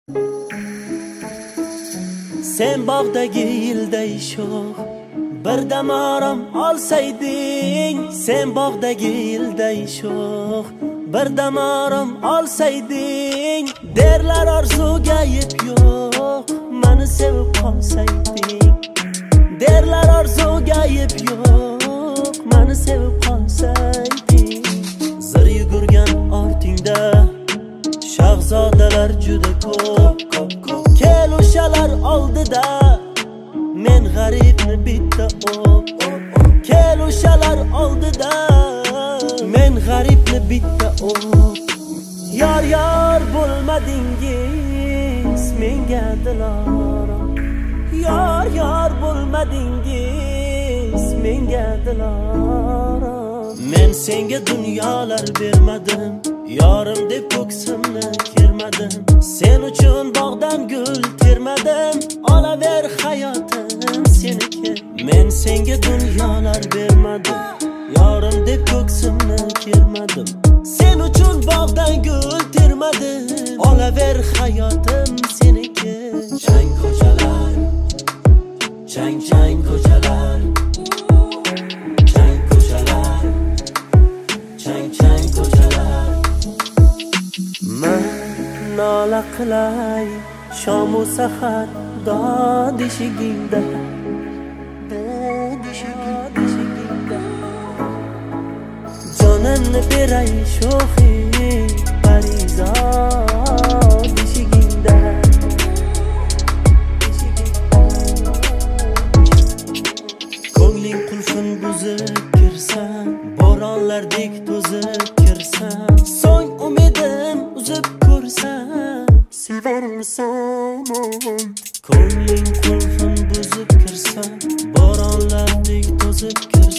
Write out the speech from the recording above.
Sen bog'dagi yilday sho'x bir dam orom olsayding, sen bog'dagi yilday sho'x bir dam orom olsayding, derlar orzuga yeb yo'q, meni sevib qolsayding, derlar orzuga yeb yo'q, meni sevib qolsayding. Zir yugurgan ortingda shahzodalar juda ko'p, kel o'shalar oldida men g'aribni bitta o'p, kel o'shalar oldida men g'aribni bitta o'p. Yor yor bo'lmadingiz menga dilorom, yor yor bo'lmadingiz menga dilorom. Men senga dunyolar bermadim, yorim deb ko'ksimni kermadim, sen uchun bog'dan gul termadim, olaver hayotim seniki. Men senga dunyolar bermadim, yorim deb ko'ksimni kermadim, sen uchun bog'dan gul termadim, olaver hayotim seniki. Chang ko'chalar, chang chang ko'chalar, chang ko'chalar, chang chang ko'chalar. Men nola qilay shomu sahar dod eshigingda, jonimni beray sho'xi parizod eshigingda. Ko'ngling qulfin buzib kirsan, bo'ronlardek to'zib kirsan, so'ng umidim uzib ko'rsam sevarmisan? Ko'ngling qulfin buzib kirsan, bo'ronlardek to'zib kirsan,